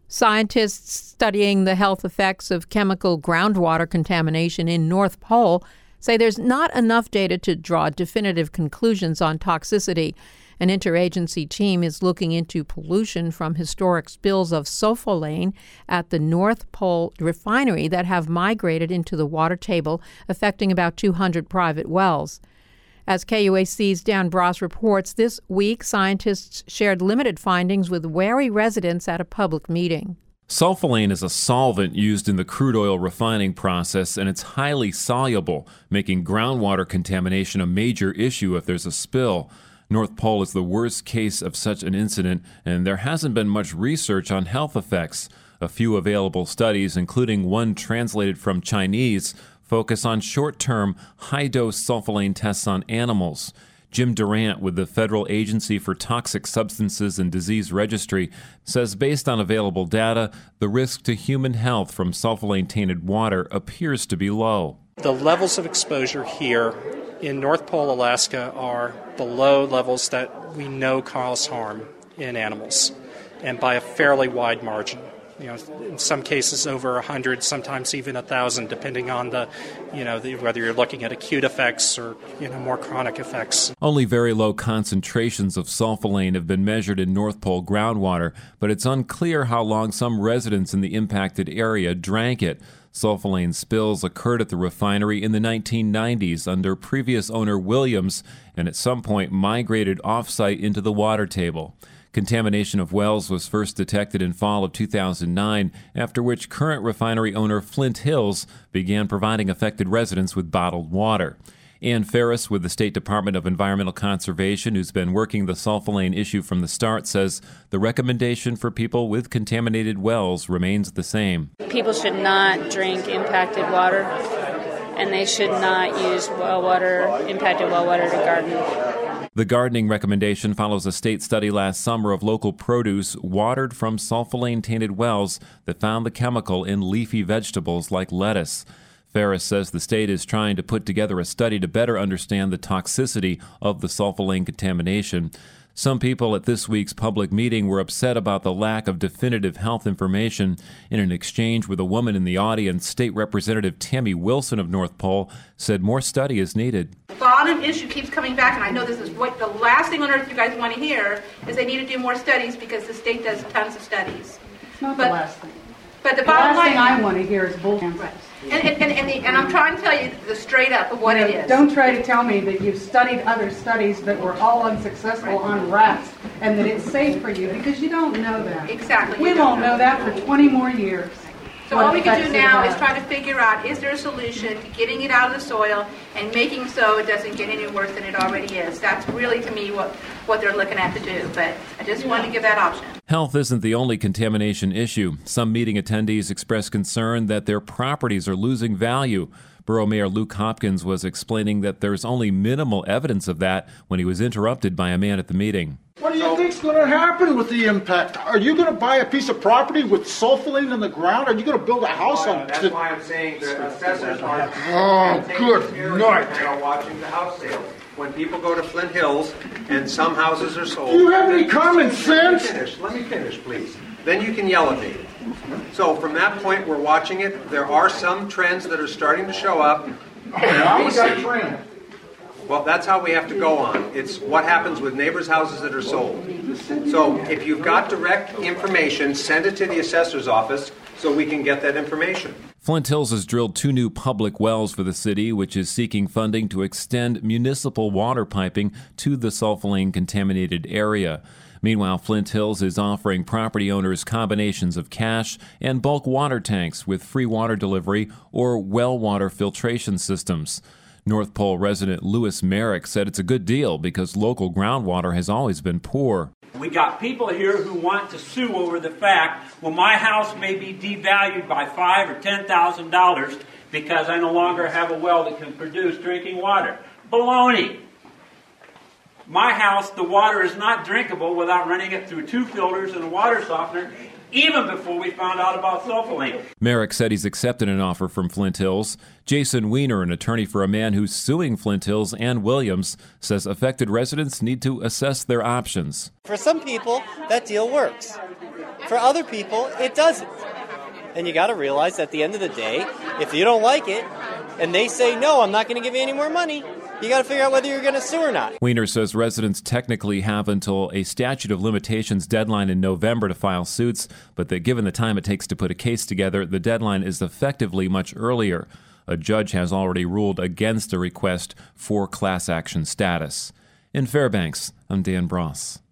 Scientists studying the health effects of chemical groundwater contamination in North Pole say there's not enough data to draw definitive conclusions on toxicity. An interagency team is looking into pollution from historic spills of sulfolane at the North Pole refinery that have migrated into the water table, affecting about 200 private wells. As KUAC's Dan Bross reports, this week scientists shared limited findings with wary residents at a public meeting. Sulfolane is a solvent used in the crude oil refining process, and it's highly soluble, making groundwater contamination a major issue if there's a spill. North Pole is the worst case of such an incident, and there hasn't been much research on health effects. A few available studies, including one translated from Chinese, focus on short-term, high-dose sulfolane tests on animals. Jim Durant with the Federal Agency for Toxic Substances and Disease Registry says based on available data, the risk to human health from sulfolane-tainted water appears to be low. The levels of exposure here in North Pole, Alaska, are below levels that we know cause harm in animals, and by a fairly wide margin. In some cases over 100, sometimes even 1,000, depending on whether you're looking at acute effects or more chronic effects. Only very low concentrations of sulfolane have been measured in North Pole groundwater, but it's unclear how long some residents in the impacted area drank it. Sulfolane spills occurred at the refinery in the 1990s under previous owner Williams, and at some point migrated off-site into the water table. Contamination of wells was first detected in fall of 2009, after which current refinery owner Flint Hills began providing affected residents with bottled water. Ann Ferris with the State Department of Environmental Conservation, who's been working the sulfolane issue from the start, says the recommendation for people with contaminated wells remains the same. People should not drink impacted water, and they should not use impacted well water to garden. The gardening recommendation follows a state study last summer of local produce watered from sulfolane-tainted wells that found the chemical in leafy vegetables like lettuce. Ferris says the state is trying to put together a study to better understand the toxicity of the sulfolane contamination. Some people at this week's public meeting were upset about the lack of definitive health information. In an exchange with a woman in the audience, State Representative Tammy Wilson of North Pole said more study is needed. The bottom issue keeps coming back, and I know this is what the last thing on earth you guys want to hear is they need to do more studies because the state does tons of studies. It's not the last thing. But the bottom last line, thing I want to hear is bullshit. Right. And I'm trying to tell you the straight up of what it is. Don't try to tell me that you've studied other studies that were all unsuccessful on rats and that it's safe for you, because you don't know that. Exactly. We won't know that for 20 more years. So all we can do now is try to figure out, is there a solution to getting it out of the soil and making so it doesn't get any worse than it already is? That's really, to me, what they're looking at to do. But I just wanted to give that option. Health isn't the only contamination issue. Some meeting attendees expressed concern that their properties are losing value. Borough Mayor Luke Hopkins was explaining that there's only minimal evidence of that when he was interrupted by a man at the meeting. What do you think's going to happen with the impact? Are you going to buy a piece of property with sulfolane in the ground? Are you going to build a house on it? That's why I'm saying the assessors are. Oh, good night. They are watching the house sales. When people go to Flint Hills and some houses are sold. Do you have any common sense? Let me finish, please. Then you can yell at me. So from that point, we're watching it. There are some trends that are starting to show up. How was that trend? Well, that's how we have to go on. It's what happens with neighbors' houses that are sold. So if you've got direct information, send it to the assessor's office so we can get that information. Flint Hills has drilled 2 new public wells for the city, which is seeking funding to extend municipal water piping to the sulfolane-contaminated area. Meanwhile, Flint Hills is offering property owners combinations of cash and bulk water tanks with free water delivery or well water filtration systems. North Pole resident Lewis Merrick said it's a good deal because local groundwater has always been poor. We got people here who want to sue over the fact, well, my house may be devalued by $5,000 or $10,000 because I no longer have a well that can produce drinking water. Baloney! My house, the water is not drinkable without running it through 2 filters and a water softener even before we found out about sulfolane. Merrick said he's accepted an offer from Flint Hills. Jason Weiner, an attorney for a man who's suing Flint Hills and Williams, says affected residents need to assess their options. For some people, that deal works. For other people, it doesn't. And you got to realize at the end of the day, if you don't like it, and they say, no, I'm not going to give you any more money, you got to figure out whether you're going to sue or not. Weiner says residents technically have until a statute of limitations deadline in November to file suits, but that given the time it takes to put a case together, the deadline is effectively much earlier. A judge has already ruled against a request for class action status. In Fairbanks, I'm Dan Bross.